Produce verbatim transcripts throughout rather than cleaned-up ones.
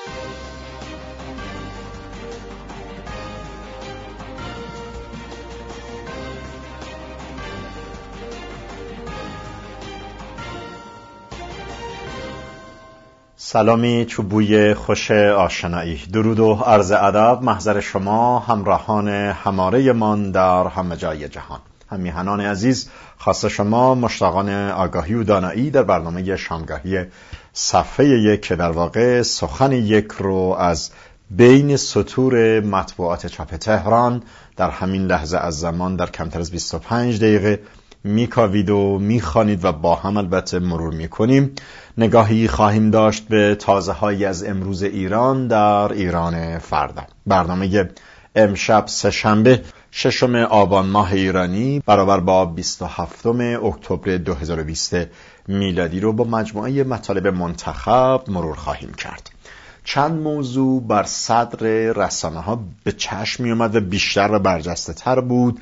سلامی چوبوی خوش آشنایی، درود و عرض ادب محضر شما همراهان هماره من در همه جای جهان. همیهنان عزیز، خاص شما مشتاقان آگاهی و دانایی در برنامه شامگاهی صفحه یک که در واقع سخن یک رو از بین سطور مطبوعات چاپ تهران در همین لحظه از زمان در کمتر از بیست و پنج دقیقه میکاوید و میخوانید و با هم البته مرور میکنیم. نگاهی خواهیم داشت به تازه هایی از امروز ایران در ایران فردا. برنامه امشب سه‌شنبه ششم آبان ماه ایرانی برابر با بیست و هفتم اکتبر دو هزار و بیست میلادی رو با مجموعه مطالب منتخب مرور خواهیم کرد. چند موضوع بر صدر رسانه ها به چشم می اومد و بیشتر و برجسته تر بود.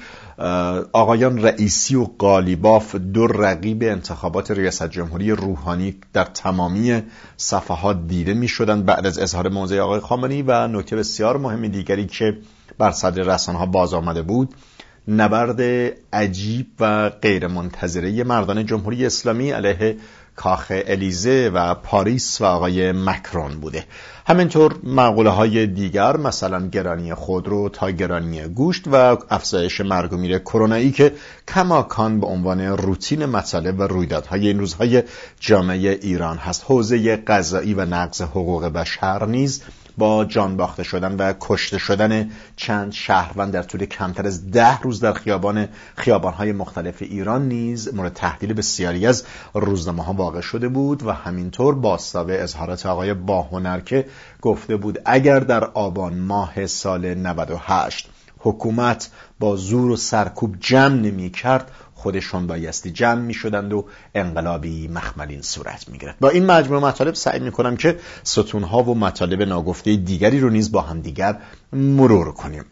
آقایان رئیسی و قالیباف، دو رقیب انتخابات ریاست جمهوری روحانی، در تمامی صفحات دیده می شدن بعد از اظهار موضع آقای خامنه‌ای. و نکته بسیار مهم دیگری که بر صدر رسانه ها باز آمده بود، نبرد عجیب و غیر منتظره مردان جمهوری اسلامی علیه کاخ الیزه و پاریس و آقای مکرون بوده. همینطور مقوله های دیگر، مثلا گرانی خودرو تا گرانی گوشت و افزایش مرگ و میر کرونایی که کماکان به عنوان روتین مطالب و رویدادهای این روزهای جامعه ایران هست. حوزه قضایی و نقض حقوق بشر نیز با جان باخته شدن و کشته شدن چند شهروند در طول کمتر از ده روز در خیابان خیابان‌های مختلف ایران نیز مورد تحلیل بسیاری از روزنامه‌ها واقع شده بود. و همینطور بازتاب اظهارات آقای باهنر که گفته بود اگر در آبان ماه سال نود و هشت حکومت با زور و سرکوب جمع نمی کرد، خودشون بایستی جمع می شدند و انقلابی مخملین صورت می گرفت. با این مجموعه مطالب سعی می کنم که ستونها و مطالب ناگفته دیگری رو نیز با هم دیگر مرور کنیم.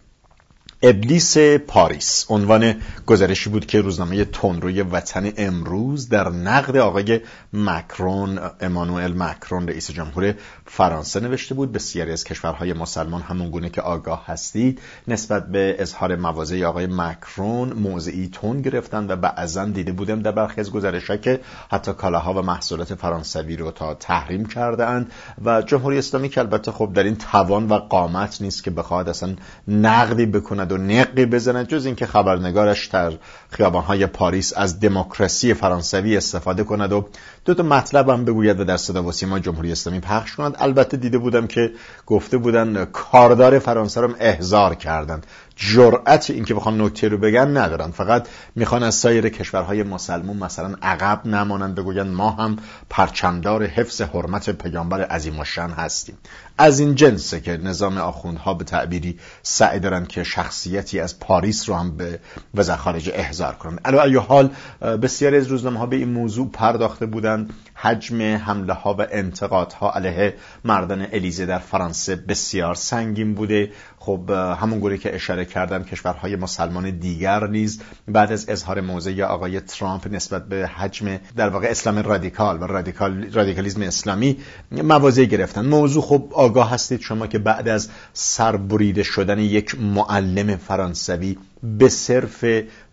ابلیس پاریس عنوان گزارشی بود که روزنامه تندروی وطن امروز در نقد آقای مکرون، امانوئل مکرون، رئیس جمهور فرانسه نوشته بود. بسیاری از کشورهای مسلمان همون گونه که آگاه هستید نسبت به اظهار مواضع آقای مکرون موضعی تند گرفتند و بعضا دیده بودم در برخی از گزارش‌ها که حتی کالاها و محصولات فرانسوی رو تا تحریم کرده‌اند. و جمهوری اسلامی که البته خب در این توان و قامت نیست که بخواد اصلا نقدی بکند و نقی بزند، جز اینکه خبرنگارش در خیابان‌های پاریس از دموکراسی فرانسوی استفاده کند و دو تا مطلب هم بگوید و در صدا و سیما جمهوری اسلامی پخش کند. البته دیده بودم که گفته بودن کاردار فرانسه رو احضار کردن. جرأت این که بخوان نکته رو بگن ندارن، فقط میخوان از سایر کشورهای مسلمان مثلا عقب نمانند، بگوین ما هم پرچمدار حفظ حرمت پیامبر عظیم الشأن هستیم. از این جنسه که نظام آخوندها به تعبیری سعی دارن که شخصیتی از پاریس رو هم به وزارت خارجه احضار کنند. علی ای حال بسیاری از روزنامه‌ها به این موضوع پرداخته بودند. حجم حمله ها و انتقادها علیه مردان الیزه در فرانسه بسیار سنگین بوده. خب همون گونه که اشاره کردم کشورهای مسلمان دیگر نیز بعد از اظهار موضع آقای ترامپ نسبت به حجم در واقع اسلام رادیکال و رادیکال رادیکالیسم اسلامی مواضع گرفتن. موضوع خب آگاه هستید شما که بعد از سربریده شدن یک معلم فرانسوی به صرف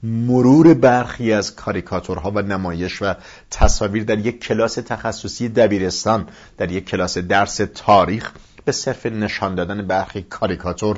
مرور برخی از کاریکاتورها و نمایش و تصاویر در یک کلاس تخصصی دبیرستان، در یک کلاس درس تاریخ، به صرف نشان دادن برخی کاریکاتور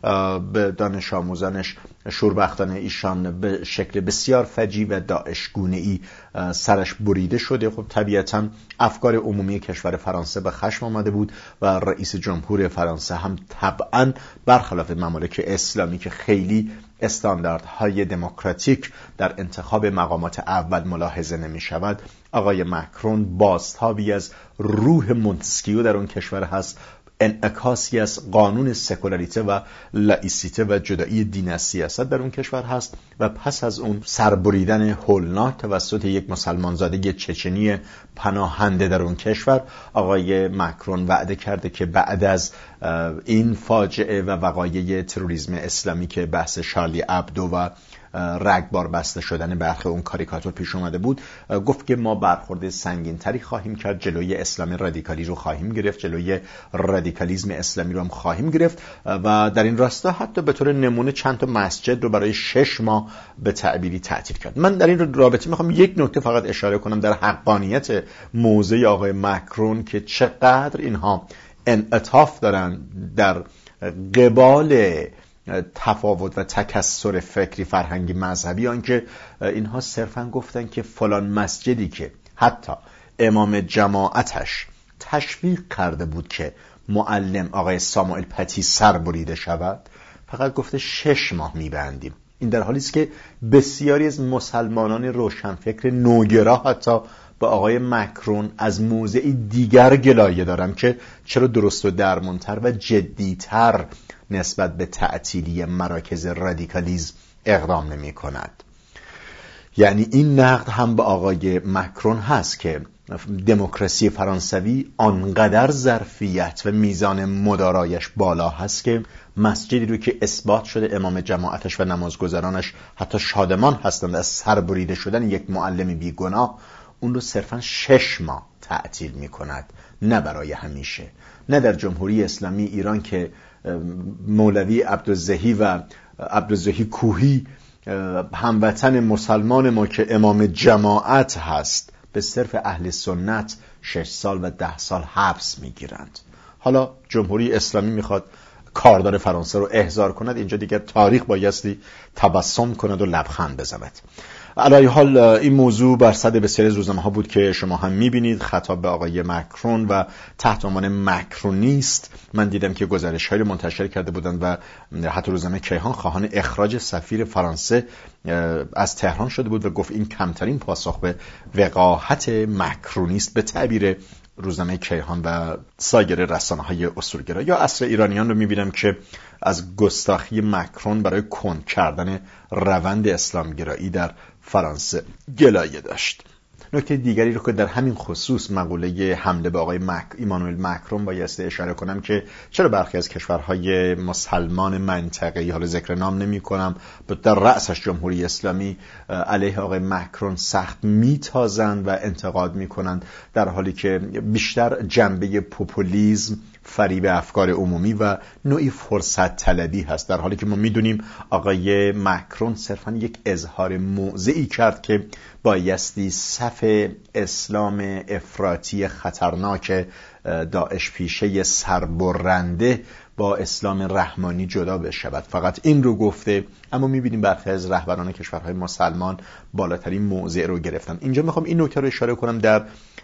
به دانش آموزانش شوربختانه ایشان به شکل بسیار فجیع و داعشگونه‌ای سرش بریده شده. خب طبیعتاً افکار عمومی کشور فرانسه به خشم آمده بود و رئیس جمهور فرانسه هم طبعاً برخلاف ممالک اسلامی که خیلی استانداردهای دموکراتیک در انتخاب مقامات اول ملاحظه نمی شود، آقای مکرون بازتابی از روح مونتسکیو در اون کشور هست، انعکاسی از قانون سکولاریته و لایسیته و جدایی دین از سیاست در اون کشور هست. و پس از اون سربریدن هولناک توسط یک مسلمانزاده چچنی پناهنده در اون کشور، آقای مکرون وعده کرده که بعد از این فاجعه و وقایع تروریسم اسلامی که بحث شارلی ابدو و رگبار بسته شدن برخی اون کاریکاتور پیش اومده بود، گفت که ما برخورد سنگین تری خواهیم کرد، جلوی اسلام رادیکالی رو خواهیم گرفت، جلوی رادیکالیسم اسلامی رو هم خواهیم گرفت و در این راستا حتی به طور نمونه چند تا مسجد رو برای شش ماه به تعبیری تعطیل کرد. من در این رابطه میخوام یک نکته فقط اشاره کنم در حقانیت موضع آقای مکرون که چقدر اینها انعطاف دارن در قبال تفاوت و تکثر فکری فرهنگی مذهبی، آنکه اینها صرفا گفتن که فلان مسجدی که حتی امام جماعتش تشویق کرده بود که معلم آقای ساموئل پتی سر بریده شود، فقط گفته شش ماه میبندیم. این در حالی است که بسیاری از مسلمانان روشنفکر نوگرا حتی با آقای مکرون از موضعی دیگر گلایه دارن که چرا درست و درمانتر و جدیتر نسبت به تعطیلی مراکز رادیکالیزم اقدام نمی کند. یعنی این نقد هم به آقای مکرون هست که دموکراسی فرانسوی آنقدر ظرفیت و میزان مدارایش بالا هست که مسجدی رو که اثبات شده امام جماعتش و نمازگزارانش حتی شادمان هستند از سر بریده شدن یک معلم بیگناه، اون رو صرفا شش ماه تعطیل می کند، نه برای همیشه. نه در جمهوری اسلامی ایران که مولوی عبدالزهی و عبدالزهی کوهی هموطن مسلمان ما که امام جماعت هست به صرف اهل سنت شش سال و ده سال حبس میگیرند. حالا جمهوری اسلامی میخواد کاردار فرانسه رو احضار کند، اینجا دیگر تاریخ بایستی تبسم کند و لبخند بزند. علی حال این موضوع بر صد بسیاری از روزنامه‌ها بود که شما هم می‌بینید، خطاب به آقای مکرون و تحت عنوان مکرونیست. من دیدم که گزارش‌هایی رو منتشر کرده بودند و حتی روزنامه کیهان خواهان اخراج سفیر فرانسه از تهران شده بود و گفت این کمترین پاسخ به وقاحت مکرونیست به تعبیر روزنامه کیهان و سایر رسانه‌های اصولگرا. یا عصر ایرانیان رو می‌بینم که از گستاخی مکرون برای کند کردن روند اسلامگرایی در فرانسه گلایه داشت. نکته دیگری رو که در همین خصوص مقوله حمله به آقای مک... ایمانوئل مکرون بایستی اشاره کنم که چرا برخی از کشورهای مسلمان منطقه‌ای، حالا ذکر نام نمی کنم، در رأسش جمهوری اسلامی، علیه آقای مکرون سخت میتازند و انتقاد میکنند، در حالی که بیشتر جنبه پوپولیسم، فریب افکار عمومی و نوعی فرصت طلبی هست، در حالی که ما میدونیم آقای مکرون صرفاً یک اظهار موضعی کرد که بایستی صف اسلام افراطی خطرناک داعش پیشه سربرنده با اسلام رحمانی جدا بشود. فقط این رو گفته، اما میبینیم برخی از رهبران کشورهای مسلمان بالاترین موضع رو گرفتن. اینجا میخوام این نکته رو اشاره کنم در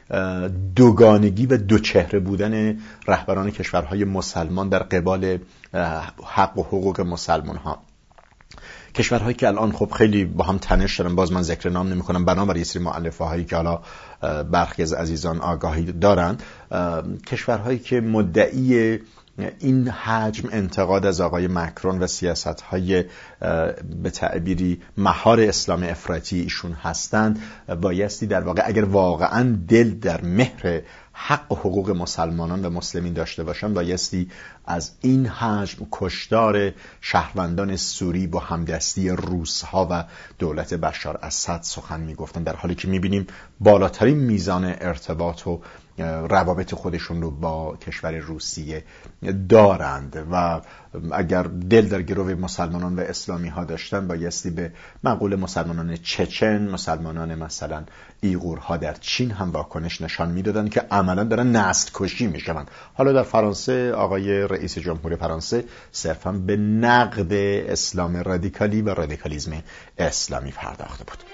دوگانگی و دوچهره بودن رهبران کشورهای مسلمان در قبال حق و حقوق مسلمان ها. کشورهایی که الان خب خیلی با هم تنش دارن، باز من ذکر نام نمی کنم بنابراین یه سری مؤلفه هایی که حالا برخی از عزیزان آگاهی دارند، کشورهایی که مدعی این حجم انتقاد از آقای مکرون و سیاست‌های به تعبیری مهار اسلام افراطی ایشون هستند، بایستی در واقع اگر واقعا دل در مهر حق و حقوق مسلمانان و مسلمین داشته باشن، بایستی از این حجم کشتار شهروندان سوری با همدستی روس‌ها و دولت بشار اسد سخن میگفتن، در حالی که میبینیم بالاترین میزان ارتباط و روابط خودشون رو با کشور روسیه دارند و اگر دل در گروه مسلمانان و اسلامی ها داشتن، بایستی به مقوله مسلمانان چچن، مسلمانان مثلا ایغورها در چین هم واکنش نشان میدادن که عملا دارن نسل کشی میشن. حالا در فرانسه آقای رئیس جمهور فرانسه صرفا به نقد اسلام رادیکالی و رادیکالیسم اسلامی پرداخته بود.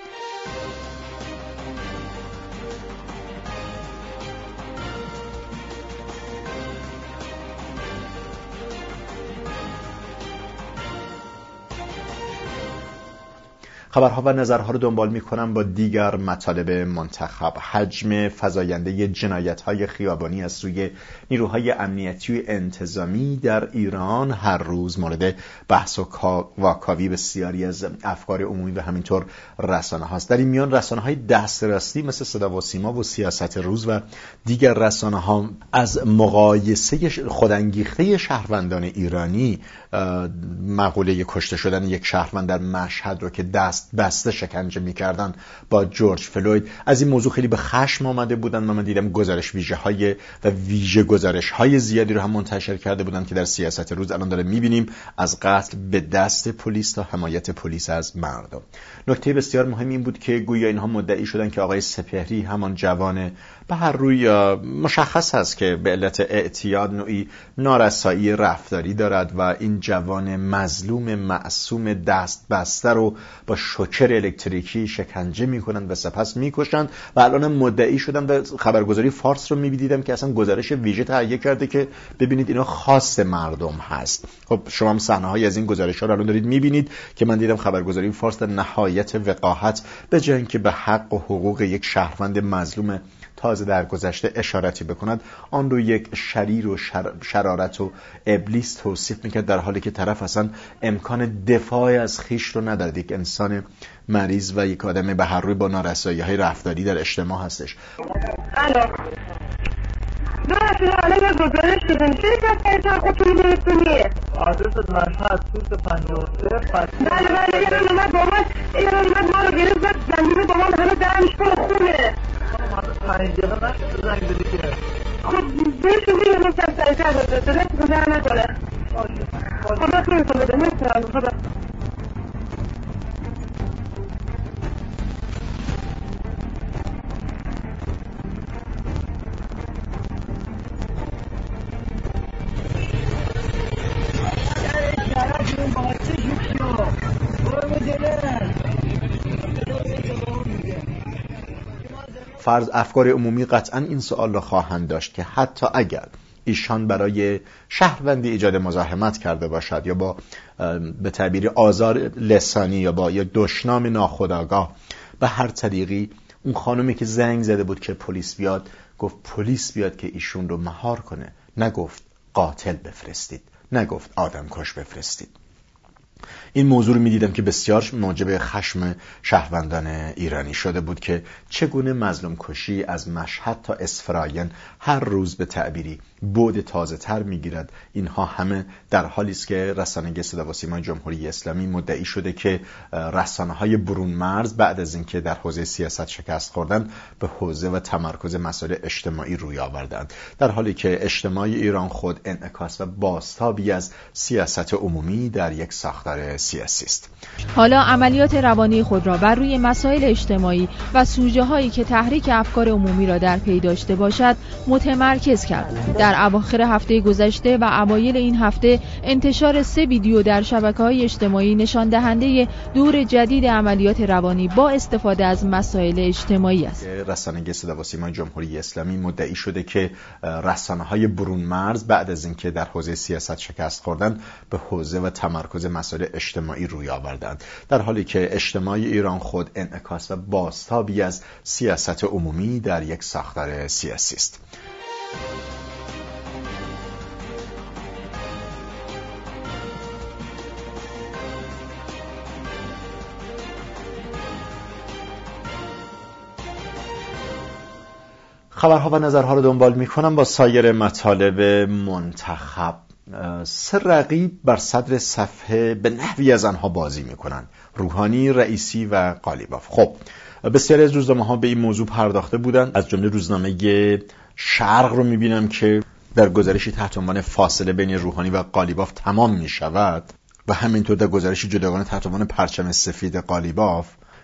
خبرها و نظرها رو دنبال میکنم با دیگر مطالب منتخب. حجم فزاینده جنایت‌های خیابانی از سوی نیروهای امنیتی و انتظامی در ایران هر روز مورد بحث و واکاوی بسیاری از افکار عمومی و همینطور رسانه هاست. در این میان رسانه های دسترسی مثل صدا و سیما و سیاست روز و دیگر رسانه ها از مقایسه خودانگیخته شهروندان ایرانی مقوله کشته شدن یک شهروند در مشهد رو که دست بسته شکنجه می‌کردن با جورج فلوید، از این موضوع خیلی به خشم آمده بودن و من دیدم گزارش ویژه های و ویژه گزارش های زیادی رو هم منتشر کرده بودن که در سیاست روز الان داره می‌بینیم از قتل به دست پلیس تا حمایت پلیس از مردم. نکته بسیار مهم این بود که گویا اینها مدعی شدن که آقای سپهری همان جوان به هر روی مشخص هست که به علت اعتیاد نوعی نارسایی رفتاری دارد و این جوان مظلوم معصوم دست بسته رو با شوکر الکتریکی شکنجه میکنند و سپس میکشند و الان مدعی شدن و خبرگزاری فارس رو میبینیدم که اصلا گزارش ویژه تهیه کرده که ببینید اینا خاص مردم هست. خب شما هم صحنه‌های از این گزارش‌ها رو الان دارید میبینید که من دیدم خبرگزاری فارس در نهایت وقاحت به جای اینکه به حق و حقوق یک شهروند مظلوم تازه در گذشته اشارتی بکند، آن رو یک شریر و شر... شرارت و ابلیس توصیف میکرد، در حالی که طرف اصلا امکان دفاع از خیش رو ندارد. یک انسان مریض و یک آدم به هر روی با نارسایی های رفتاری در اجتماع هستش. نه الان یه گزارش شدن چه کسی خودتون برسونیه آدرس مشهد سوت پنجاه و سه بله بله یه رو اومد بابا یه رو اومد ما رو گرفت زنگیره بابا همه دهنش پر خونه پنج دقیقه نشد زنگ بدی که خب بهشون میگه من کم سریعتر بده دلت گذر نکنه خدا تو میکنه بده میکنه خدا فرض افکار عمومی قطعا این سوال را خواهند داشت که حتی اگر ایشان برای شهروندی ایجاد مزاحمت کرده باشد یا با به تعبیر آزار لسانی یا با یک دشنام ناخودآگاه به هر طریقی اون خانومی که زنگ زده بود که پلیس بیاد گفت پلیس بیاد که ایشون رو مهار کنه، نگفت قاتل بفرستید، نگفت آدم کش بفرستید. این موضوع رو می‌دیدم که بسیار موجب خشم شهروندان ایرانی شده بود که چگونه مظلوم کشی از مشهد تا اسفراین هر روز به تعبیری بعد تازه‌تر می‌گیرد. اینها همه در حالی است که رسانه صدا و سیمای جمهوری اسلامی مدعی شده که رسانه‌های برون مرز بعد از اینکه در حوزه سیاست شکست خوردن به حوزه و تمرکز مسائل اجتماعی روی آوردند، در حالی که اجتماع ایران خود انعکاس و بازتابی از سیاست عمومی در یک ساختار سیاسی است. حالا عملیات روانی خود را بر روی مسائل اجتماعی و سوژه هایی که تحریک افکار عمومی را در پی داشته باشد متمرکز کرد. در اواخر هفته گذشته و اوایل این هفته انتشار سه ویدیو در شبکه‌های اجتماعی نشان دهنده دور جدید عملیات روانی با استفاده از مسائل اجتماعی است. رسانه صدا و سیمای جمهوری اسلامی مدعی شده که رسانه‌های برون مرز بعد از اینکه در حوزه سیاست شکست خوردن به حوزه و تمرکز مسائل اجتماعی روی آوردند، در حالی که اجتماع ایران خود انعکاس و بازتابی از سیاست عمومی در یک ساختار سیاسی است. خبرها و نظرها رو دنبال می‌کنم با سایر مطالب منتخب. سه رقیب بر صدر صفحه به نحوی از آنها بازی میکنن: روحانی، رئیسی و قالیباف. خب بسیاری از روزنامه‌ها به این موضوع پرداخته بودند، از جمله روزنامه شرق رو میبینم که در گزارشی تحت عنوان فاصله بین روحانی و قالیباف تمام میشود و همینطور در گزارشی جداگانه تحت عنوان پرچم سفید قالیباف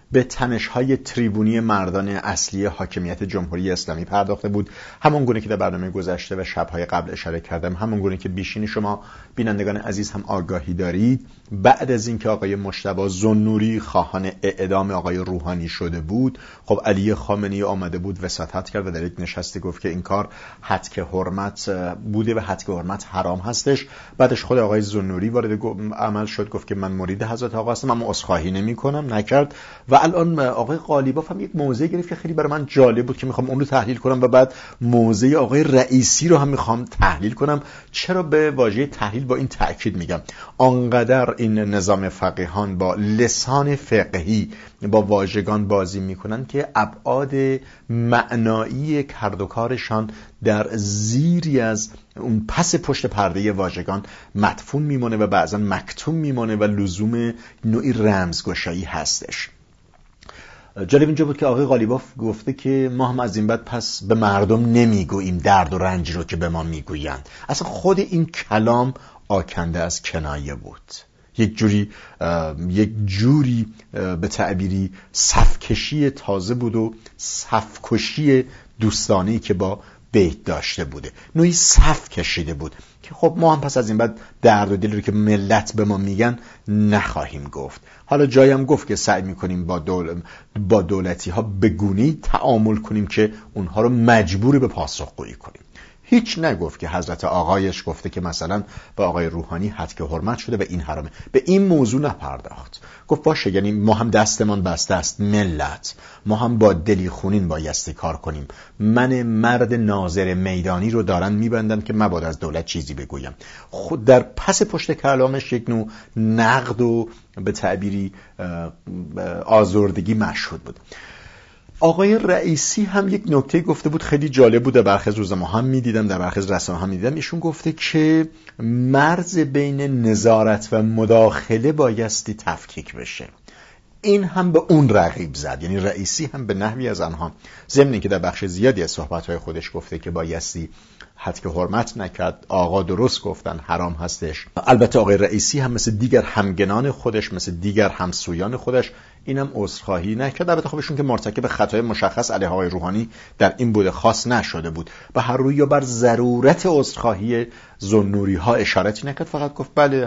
به تنش‌های تریبونی مردان اصلی حاکمیت جمهوری اسلامی پرداخته بود، همون گونه که در برنامه گذشته و شب‌های قبل اشاره کردم، همون گونه که بیشین شما بینندگان عزیز هم آگاهی دارید. بعد از اینکه آقای مجتبی ذوالنوری خواهان اعدام آقای روحانی شده بود، خب علی خامنه‌ای آمده بود وساطت کرد و در یک نشستی گفت که این کار هتک حرمت بوده و هتک حرمت حرام هستش. بعدش خود آقای ذوالنوری وارد عمل شد، گفت که من مرید حضرت آقا هستم، اما عذرخواهی نمی‌کنم، نکرد. و الان آقای قالیباف هم یک موضع گرفت که خیلی برای من جالب بود که میخوام اون رو تحلیل کنم و بعد موضع آقای رئیسی رو هم میخوام تحلیل کنم. چرا به واژه تحلیل با این تأکید میگم؟ آنقدر این نظام فقیهان با لسان فقهی با واژگان بازی میکنن که ابعاد معنایی کرد و کارشان در زیری از اون پس پشت پرده واژگان مدفون میمونه و بعضا مکتوم میمونه و لزوم نوعی رمزگشایی هستش. جالب اینجا بود که آقای قالیباف گفته که ما هم از این بعد پس به مردم نمیگوییم درد و رنج رو که به ما میگویند. اصلا خود این کلام آکنده از کنایه بود، یک جوری یک جوری به تعبیری صفکشی تازه بود و صفکشی دوستانه‌ای که با بیت داشته بوده، نوعی صف کشیده بود که خب ما هم پس از این بعد درد و دلی رو که ملت به ما میگن نخواهیم گفت. حالا جایم گفت که سعی میکنیم با دول... با دولتی ها به گونه‌ای تعامل کنیم که اونها رو مجبور به پاسخگویی کنیم. هیچ نگفت که حضرت آقایش گفته که مثلا به آقای روحانی هتک حرمت شده و این حرامه، به این موضوع نپرداخت. گفت باشه، یعنی ما هم دستمان بسته است ملت، ما هم با دلی خونین بایستی کار کنیم. من مرد ناظر میدانی رو دارن میبندن که مبادا از دولت چیزی بگویم. خود در پس پشت کلامش یک نوع نقد و به تعبیری آزردگی مشهود بود. آقای رئیسی هم یک نکته گفته بود خیلی جالب بود، در برخی از روزنامه ها هم میدیدم، در برخی از رسانه ها هم میدیدم. ایشون گفته که مرز بین نظارت و مداخله بایستی تفکیک بشه. این هم به اون رقیب زد، یعنی رئیسی هم به نحوی از آنها، ضمن اینکه در بخش زیادی از صحبت‌های خودش گفته که بایستی هتک حرمت نکرد، آقا درست گفتن حرام هستش. البته آقای رئیسی هم مثل دیگر همگنان خودش، مثل دیگر همسویان خودش اینم عذرخواهی نکرد. البته خودشون که مرتکب خطای مشخص علیه آقای روحانی در این بوده خاص نشده بود و هر روی یا بر ضرورت عذرخواهی ذوالنوری ها اشارتی نکرد، فقط گفت بله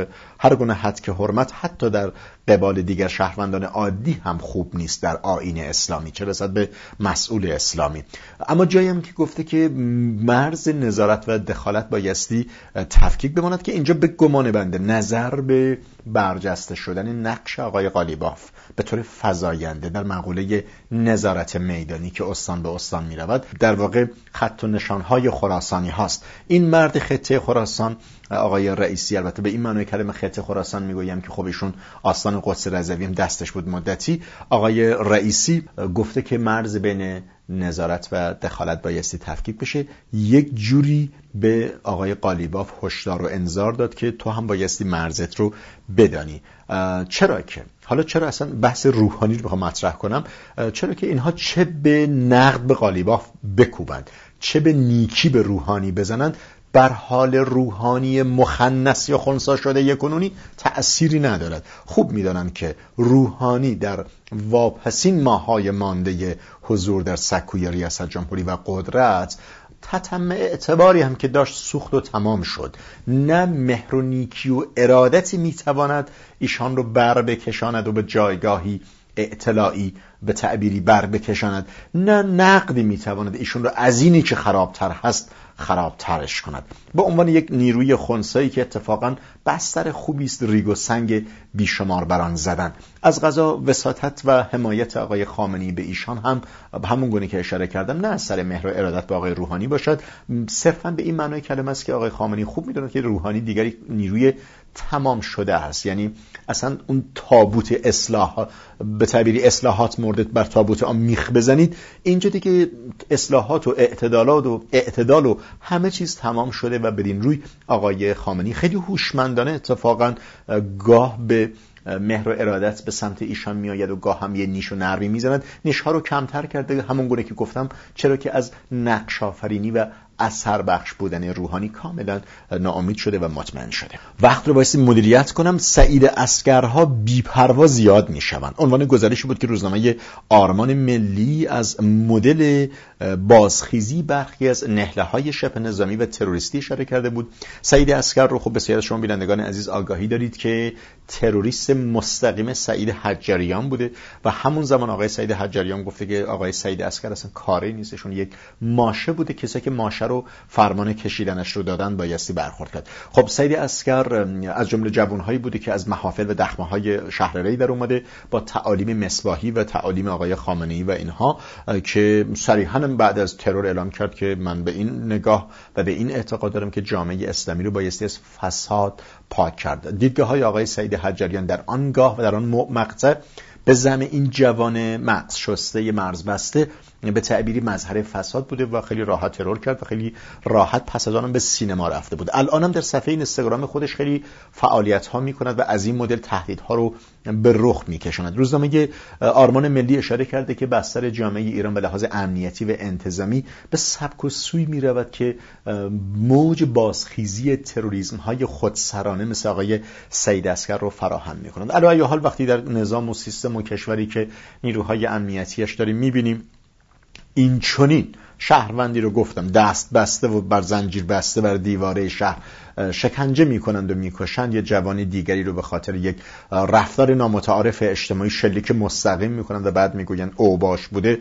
هر گونه هتک حرمت حتی در قبال دیگر شهروندان عادی هم خوب نیست در آیین اسلامی، چه رسد به مسئول اسلامی. اما جایی هم که گفته که مرز نظارت و دخالت بایستی تفکیک بماند که اینجا به گمان بنده نظر به برجسته شدن نقش آقای قالیباف به طور فزاینده در مقوله نظارت میدانی که استان به استان می رود در واقع خط و نشانهای خراسانی هاست. این مرد خطه خراسان آقای رئیسی، البته به این معنی کلمه خطه خراسان میگویم که خب ایشون آستان قدس رضوی هم دستش بود مدتی. آقای رئیسی گفته که مرز بین نظارت و دخالت بایستی تفکیک بشه، یک جوری به آقای قالیباف هشدار و انذار داد که تو هم بایستی مرزت رو بدانی. چرا که حالا چرا اصلا بحث روحانی رو بخوام مطرح کنم؟ چرا که اینها چه به نقد به قالیباف بکوبند، چه به نیکی به روحانی بزنند، بر حال روحانی مخنث یا خنثی شده یکنونی تأثیری ندارد. خوب میدانند که روحانی در واپسین ماهای مانده حضور در سکوی ریاست جمهوری و قدرت تتم اعتباری هم که داشت سوخت و تمام شد. نه مهر و نیکی و ارادتی میتواند ایشان رو بر بکشاند و به جایگاهی اطلاعی به تعبیری بر بکشاند، نه نقدی میتواند ایشون رو از اینی که خرابتر هست خرابترش کند. به عنوان یک نیروی خنثی که اتفاقا بستر خوبی است ریگ و سنگ بیشمار بران زدن. از قضا وساطت و حمایت آقای خامنه‌ای به ایشان هم همون گونه که اشاره کردم نه از سر مهر و ارادت به آقای روحانی باشد، صرفا به این معنای کلمه است که آقای خامنه‌ای خوب میدونه که روحانی دیگری نیروی تمام شده است. یعنی اصلا اون تابوت اصلاح به تعبیری اصلاحات مورد بر تابوت آن میخ بزنید، اینجا دیگه اصلاحات و اعتدالات و اعتدال و همه چیز تمام شده و بدین روی آقای خامنه‌ای خیلی هوشمندانه اتفاقا گاه به مهر و ارادت به سمت ایشان میآید و گاه هم یه نیش و نرمی میزند. نیشها رو کمتر کرده، همون گونه که گفتم، چرا که از نقش آفرینی و اثر بخش بودن روحانی کاملا ناامید شده و مطمئن شده. وقت رو بایستی مدیریت کنم. سعید عسکرها بی‌پروا زیاد میشوند. عنوان گزارشی بود که روزنامه آرمان ملی از مدل بازخیزی برخی از نهله‌های شبه نظامی و تروریستی اشاره کرده بود. سعید عسکر رو خب بسیار شما بینندگان عزیز آگاهی دارید که تروریست مستقیم سعید حجریان بوده و همون زمان آقای سعید حجریان گفته که آقای سعید عسکر اصلا کاری نیستشون، یک ماشه بوده، کسی که ماشه رو فرمان کشیدنش رو دادن بایستی برخورد کرد. خب سعید عسکر از جمله جوانهایی بوده که از محافل و دخمه‌های شهر ری در اومده با تعالیم مصباحی و تعالیم آقای خامنه‌ای و اینها که صریحاً بعد از ترور اعلام کرد که من به این نگاه و به این اعتقاد دارم که جامعه اسلامی رو بایستی از فساد پاک کرد. دیدگاه‌های آقای سعید حجریان در آنگاه و در آن مقطع به زعم این جوان مغز شسته مرز بسته به تعبیری مظهر فساد بوده و خیلی راحت ترور کرد و خیلی راحت پس از آنم به سینما رفته بود. الانم در صفحه اینستاگرام خودش خیلی فعالیت ها میکند و از این مدل تهدیدها رو به رخ میکشاند. روزنامه آرمان ملی اشاره کرده که بستر جامعه ایران به لحاظ امنیتی و انتظامی به سبک و سوی میرود که موج بازخیزی تروریسم های خودسرانه مثل آقای سعید عسکر رو فراهم میکنند. علی ای حال وقتی در نظام و سیستم و کشوری که نیروهای امنیتیش داریم میبینیم این چنین شهروندی رو گفتم دست بسته و بر زنجیر بسته بر دیواره شهر شکنجه میکنند و میکشند، یا جوانی دیگری رو به خاطر یک رفتار نامتعارف اجتماعی شلیک مستقیم میکنند و بعد میگویند اوباش بوده.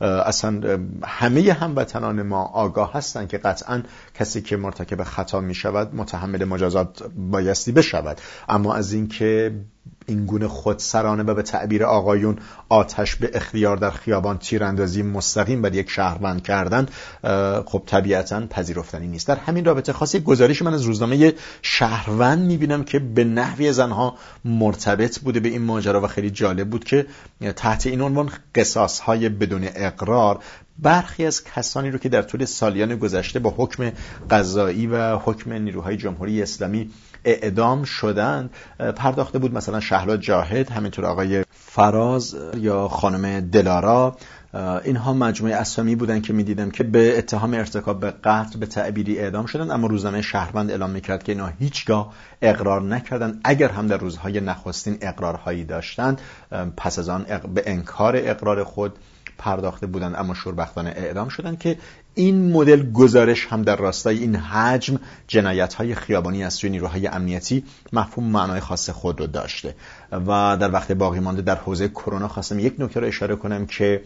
اصلا همه هموطنان ما آگاه هستند که قطعا کسی که مرتکب خطا میشود متحمل مجازات بایستی بشود، اما از اینکه این گونه خودسرانه و به تعبیر آقایون آتش به اختیار در خیابان تیراندازی مستقیم بر یک شهروند کردن خب طبیعتاً پذیرفتنی نیست. در همین رابطه خاص یک گزارش من از روزنامه شهروند میبینم که به نحوی زنها مرتبط بوده به این ماجرا و خیلی جالب بود که تحت این عنوان قصاص‌های بدون اقرار برخی از کسانی رو که در طول سالیان گذشته با حکم قضایی و حکم نیروهای جمهوری اسلامی اعدام شدند پرداخته بود. مثلا شهلا جاهد، همینطور آقای فراز یا خانم دلارا، اینها مجموعه اسامی بودن که میدیدم که به اتهام ارتکاب به قتل به تعبیری اعدام شدند، اما روزنامه شهروند اعلام میکرد که اینها هیچگاه اقرار نکردند. اگر هم در روزهای نخستین اقرارهایی داشتند پس از آن به انکار اقرار خود پرداخته بودند اما شوربختانه اعدام شدند که این مدل گزارش هم در راستای این حجم جنایت‌های خیابانی از سوی نیروهای امنیتی مفهوم معنای خاص خود رو داشته. و در وقت باقی مانده در حوزه کرونا خواستم یک نکته رو اشاره کنم که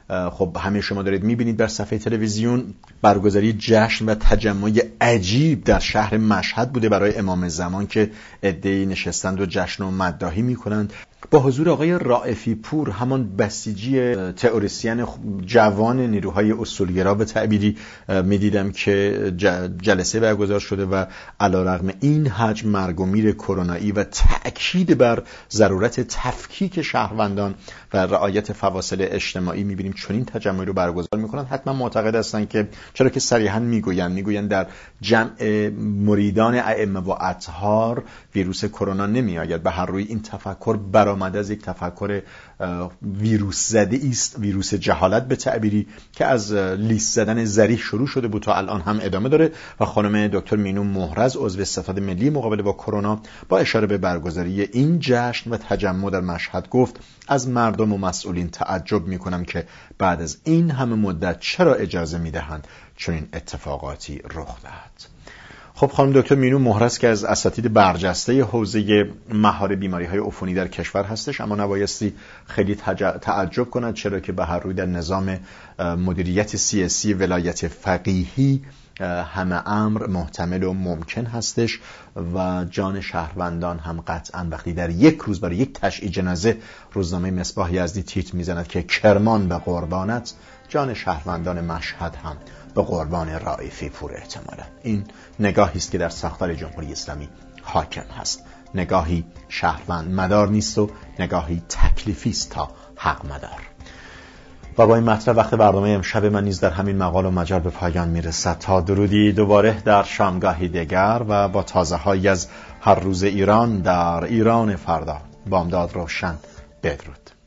خب همه شما دارید میبینید در صفحه تلویزیون برگزاری جشن و تجمع عجیب در شهر مشهد بوده برای امام زمان که عده‌ای نشستند و جشن و مداحی میکنند با حضور آقای رائفی پور، همان بسیجی تئوریسین جوان نیروهای اصولگرا به تعبیری میدیدم که جلسه برگزار شده و علیرغم این حجم مرگ و میر کرونایی و تأکید بر ضرورت تفکیک شهروندان و رعایت فواصل اجتماعی میبینیم چنین تجمعی رو برگزار میکنند. حتما معتقد هستن که چرا که صریحا میگویند میگویند در جمع مریدان ائمه و اطهار ویروس کرونا نمیآید. به هر روی این تفکر برآمده از یک تفکر ویروس زده است، ویروس جهالت به تعبیری که از لیست زدن ذریح شروع شده بود تا الان هم ادامه داره. و خانم دکتر مینو مهرز عضو ستاد ملی مقابله با کرونا با اشاره به برگزاری این جشن و تجمع در مشهد گفت از مردم و مسئولین تعجب میکنم که بعد از این همه مدت چرا اجازه میدهند چنین اتفاقاتی رخ دهد. خب خانم دکتر مینو مهرز که از اساتید برجسته حوزه مهار بیماری‌های عفونی در کشور هستش، اما نبایستی خیلی تعجب کند چرا که به هر روی در نظام مدیریت سیاسی ولایت فقیهی همه امر محتمل و ممکن هستش و جان شهروندان هم قطعا وقتی در یک روز برای یک تشییع جنازه روزنامه مصباح یزدی تیتر میزند که کرمان به قربانت، جان شهروندان مشهد هم به قربان رائفی پور احتمالا. این نگاهی است که در ساختار جمهوری اسلامی حاکم هست، نگاهی شهروند مدار نیست و نگاهی تکلیفی است تا حق مدار. و با این مطلب وقت برنامه امشب من نیز در همین مقال و مجال به پایان میرسد. تا درودی دوباره در شامگاهی دیگر و با تازه هایی از هر روز ایران در ایران فردا. بامداد روشن. بدرود.